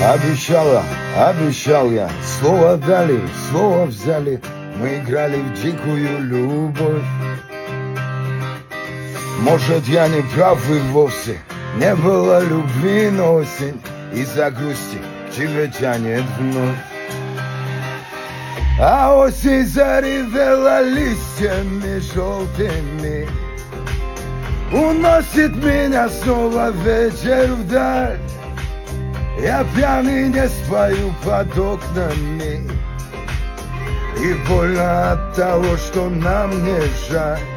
Обещала, обещал я, слово дали, слово взяли. Мы играли в дикую любовь. Может, я не прав и вовсе не было любви, но осень из-за грусти к тебе тянет вновь. А осень заревела листьями желтыми, уносит меня снова вечер вдаль. Я пьяный не спою под окнами, и больно от того, что нам не жаль.